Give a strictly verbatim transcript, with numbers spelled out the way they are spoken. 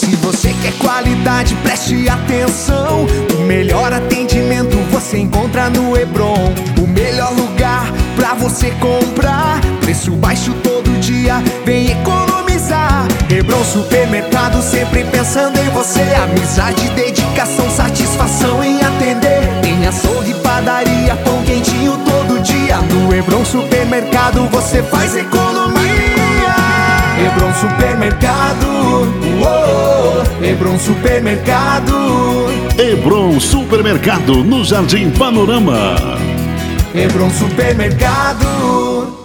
Se você quer qualidade, preste atenção. O melhor atendimento você encontra no Hebron. O melhor lugar pra você comprar. Preço baixo todo dia, vem economizar. Hebron Supermercado, sempre pensando em você. Amizade, dedicação, satisfação em atender. Tem açougue, padaria, pão quentinho todo dia. No Hebron Supermercado você faz economia. Hebron Supermercado, oh, Hebron Supermercado. Hebron Supermercado, no Jardim Panorama. Hebron Supermercado.